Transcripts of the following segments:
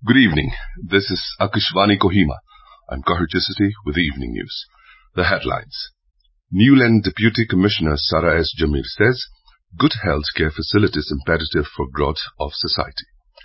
Good evening. This is Akashvani Kohima. I'm Kahar Chisati with the evening news. The headlines. Newland Deputy Commissioner Sara S. Jamir says, good health care facilities imperative for growth of society.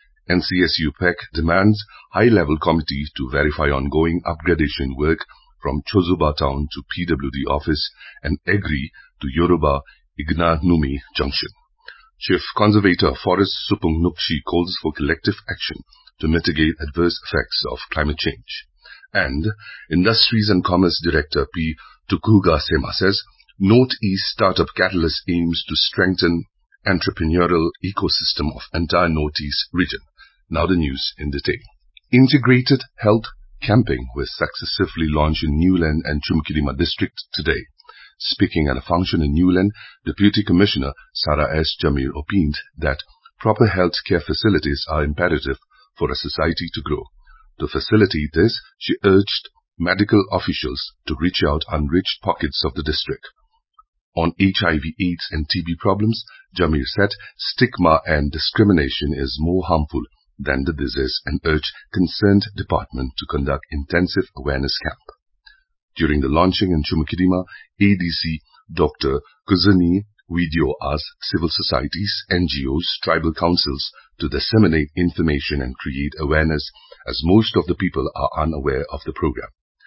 NCSU PEC demands high-level committee to verify ongoing upgradation work from Chozuba town to PWD office and agree to Yoruba Igna Numi junction. Chief Conservator of Forest Supung Nukshi calls for collective action to mitigate adverse effects of climate change. And Industries and Commerce Director P. Tukuga Sema says, Northeast Startup Catalyst aims to strengthen entrepreneurial ecosystem of entire Northeast region. Now the news in detail. Integrated health camping was successfully launched in Newland and Chumkirima district today. Speaking at a function in Newland, Deputy Commissioner Sara S. Jamir opined that proper health care facilities are imperative for a society to grow. To facilitate this, she urged medical officials to reach out unreached pockets of the district. On HIV, AIDS and TB problems, Jamir said stigma and discrimination is more harmful than the disease and urged concerned department to conduct intensive awareness camp. During the launching in Chumkirima, ADC Dr. Kuzani Video asked civil societies, NGOs, tribal councils to disseminate information and create awareness as most of the people are unaware of the program.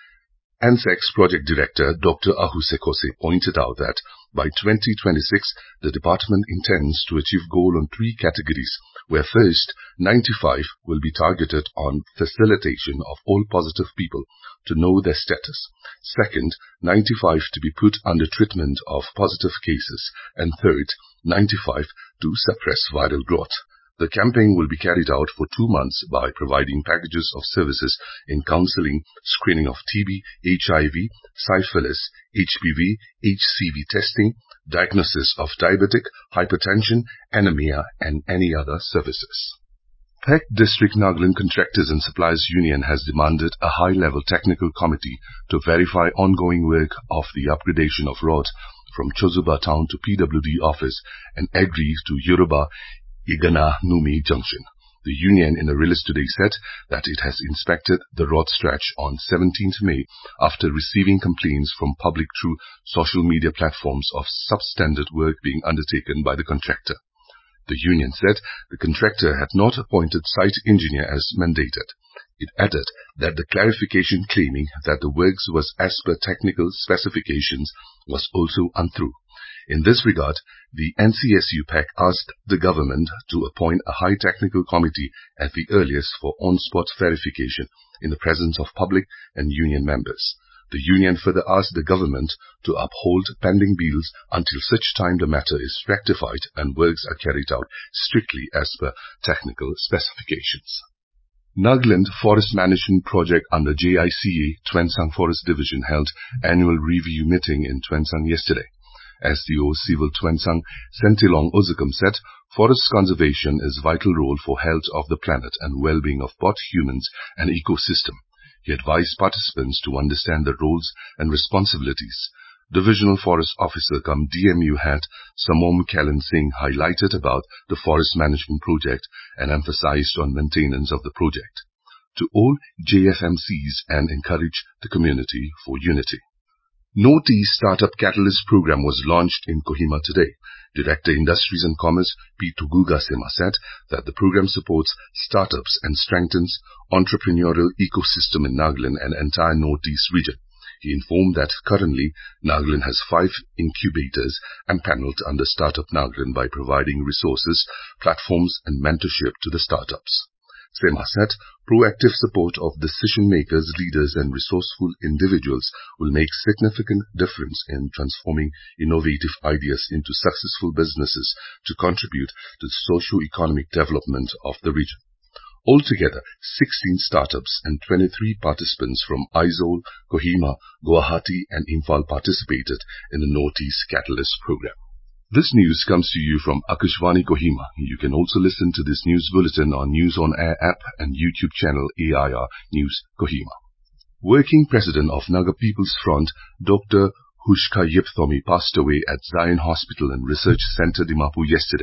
ANSEX Project Director Dr. Ahu Sekose pointed out that by 2026, the department intends to achieve goal on 3 categories, where first, 95 will be targeted on facilitation of all positive people to know their status. Second, 95 to be put under treatment of positive cases. And third, 95 to suppress viral growth. The campaign will be carried out for 2 months by providing packages of services in counseling, screening of TB, HIV, syphilis, HPV, HCV testing, diagnosis of diabetic, hypertension, anemia, and any other services. PEC District Nagaland Contractors and Suppliers Union has demanded a high-level technical committee to verify ongoing work of the upgradation of road from Chozuba town to PWD office and agree to Yoruba Igana Numi junction. The union in a release today said that it has inspected the road stretch on 17th May after receiving complaints from public through social media platforms of substandard work being undertaken by the contractor. The union said the contractor had not appointed site engineer as mandated. It added that the clarification claiming that the works was as per technical specifications was also untrue. In this regard, the NCSU PEC asked the government to appoint a high technical committee at the earliest for on-spot verification in the presence of public and union members. The union further asked the government to uphold pending bills until such time the matter is rectified and works are carried out strictly as per technical specifications. Nagaland Forest Management Project under JICA Twensang Forest Division held annual review meeting in Twensang yesterday. SDO Civil Twensang Sentilong Ozukam said forest conservation is a vital role for health of the planet and well-being of both humans and ecosystem. He advised participants to understand the roles and responsibilities. Divisional Forest Officer cum DMU head Samom Kalan Singh highlighted about the forest management project and emphasized on maintenance of the project to all JFMCs and encourage the community for unity. Northeast Startup Catalyst Program was launched in Kohima today. Director Industries and Commerce P. Tuguga Sema said that the program supports startups and strengthens entrepreneurial ecosystem in Nagaland and entire Northeast region. He informed that currently Nagaland has 5 incubators empaneled under Startup Nagaland by providing resources, platforms and mentorship to the startups. Sema said proactive support of decision makers, leaders and resourceful individuals will make significant difference in transforming innovative ideas into successful businesses to contribute to the socio-economic development of the region. Altogether, 16 startups and 23 participants from Aizawl, Kohima, Guwahati and Imphal participated in the Northeast Catalyst program. This news comes to you from Akashvani Kohima. You can also listen to this news bulletin on News on Air app and YouTube channel AIR News Kohima. Working President of Naga People's Front, Dr. Hushka Yipthomi passed away at Zion Hospital and Research Center Dimapur yesterday.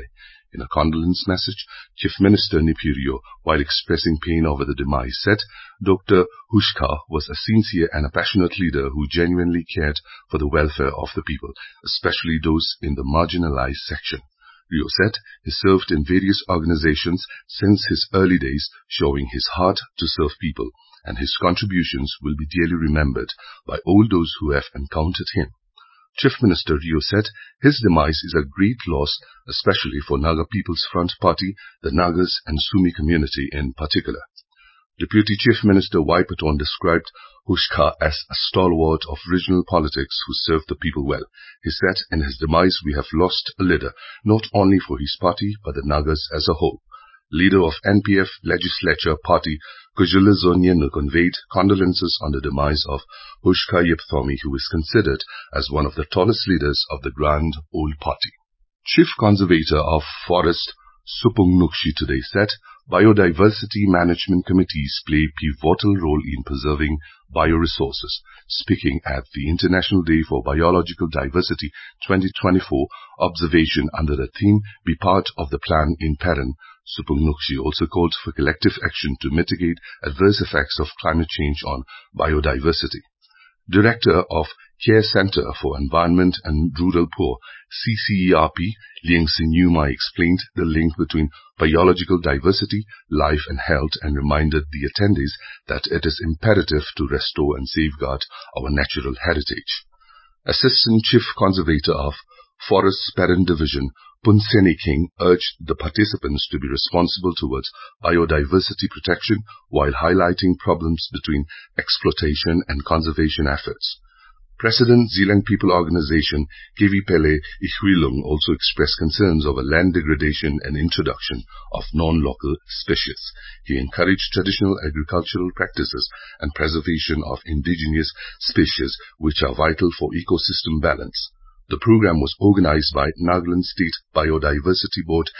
In a condolence message, Chief Minister Nipirio, while expressing pain over the demise, said Dr. Hushka was a sincere and a passionate leader who genuinely cared for the welfare of the people, especially those in the marginalized section. Rio said he served in various organizations since his early days, showing his heart to serve people, and his contributions will be dearly remembered by all those who have encountered him. Chief Minister Rio said his demise is a great loss, especially for Naga People's Front Party, the Nagas and Sumi community in particular. Deputy Chief Minister Y. Paton described Hushka as a stalwart of regional politics who served the people well. He said, in his demise we have lost a leader, not only for his party, but the Nagas as a whole. Leader of NPF Legislature Party, Kujula Zonyenu, conveyed condolences on the demise of Hushka Yipthomi, who is considered as one of the tallest leaders of the Grand Old Party. Chief Conservator of Forest Supung Nukshi today said biodiversity management committees play a pivotal role in preserving bioresources. Speaking at the International Day for Biological Diversity 2024 observation under the theme Be Part of the Plan in Peran, Supung Nukshi also called for collective action to mitigate adverse effects of climate change on biodiversity. Director of Care Center for Environment and Rural Poor, CCERP, Liang Sinyuma, explained the link between biological diversity, life and health, and reminded the attendees that it is imperative to restore and safeguard our natural heritage. Assistant Chief Conservator of Forest Peran Division, Punseni King, urged the participants to be responsible towards biodiversity protection while highlighting problems between exploitation and conservation efforts. President Zealand People Organization Kivi Pele Ihuilung also expressed concerns over land degradation and introduction of non-local species. He encouraged traditional agricultural practices and preservation of indigenous species, which are vital for ecosystem balance. The program was organized by Nagaland State Biodiversity Board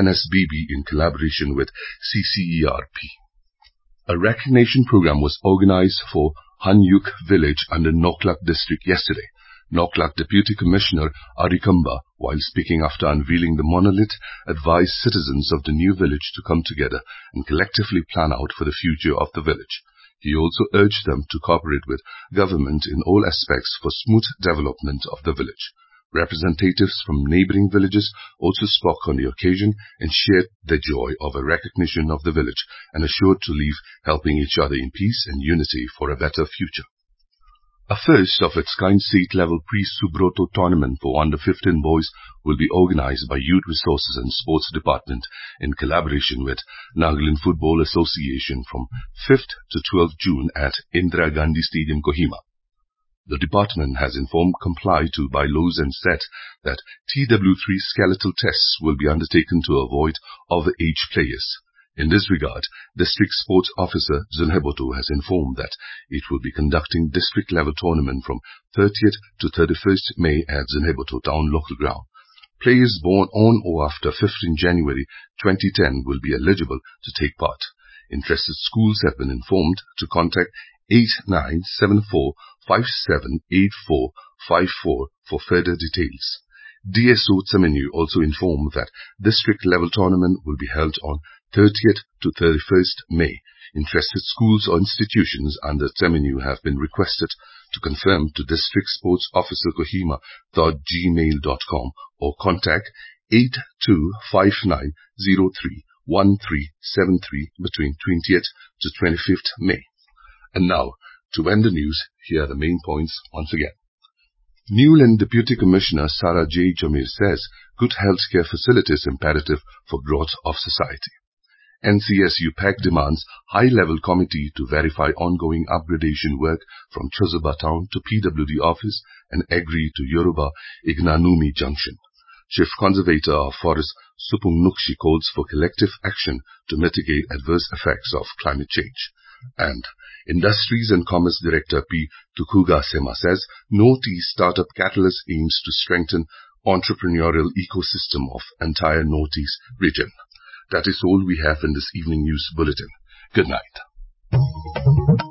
NSBB in collaboration with CCERP. A recognition program was organized for Hanyuk village under Noklak district yesterday. Noklak Deputy Commissioner Arikamba, while speaking after unveiling the monolith, advised citizens of the new village to come together and collectively plan out for the future of the village. He also urged them to cooperate with government in all aspects for smooth development of the village. Representatives from neighboring villages also spoke on the occasion and shared their joy of a recognition of the village and assured to leave helping each other in peace and unity for a better future. A first of its kind state-level pre-Subroto tournament for under-15 boys will be organized by Youth Resources and Sports Department in collaboration with Nagaland Football Association from 5th to 12th June at Indira Gandhi Stadium, Kohima. The department has informed comply to bylaws and said that TW3 skeletal tests will be undertaken to avoid overage players. In this regard, District Sports Officer Zunheboto has informed that it will be conducting district-level tournament from 30th to 31st May at Zunheboto Town Local Ground. Players born on or after 15 January 2010 will be eligible to take part. Interested schools have been informed to contact 8974578454 for further details. DSO Tsamenu also informed that district-level tournament will be held on 30th to 31st May. Interested schools or institutions under Tsamenu have been requested to confirm to District Sports Officer Kohima.gmail.com or contact 8259031373 between 20th to 25th May. And now, to end the news, here are the main points once again. Newland Deputy Commissioner Sarah J. Jamir says good healthcare facilities imperative for growth of society. NCSU PAC demands high-level committee to verify ongoing upgradation work from Chozuba Town to PWD office and agree to Yoruba Ignanumi Junction. Chief Conservator of Forest Supung Nukshi calls for collective action to mitigate adverse effects of climate change. And Industries and Commerce Director P. Tukuga Sema says Northeast Startup Catalyst aims to strengthen entrepreneurial ecosystem of entire Northeast region. That is all we have in this evening news bulletin. Good night.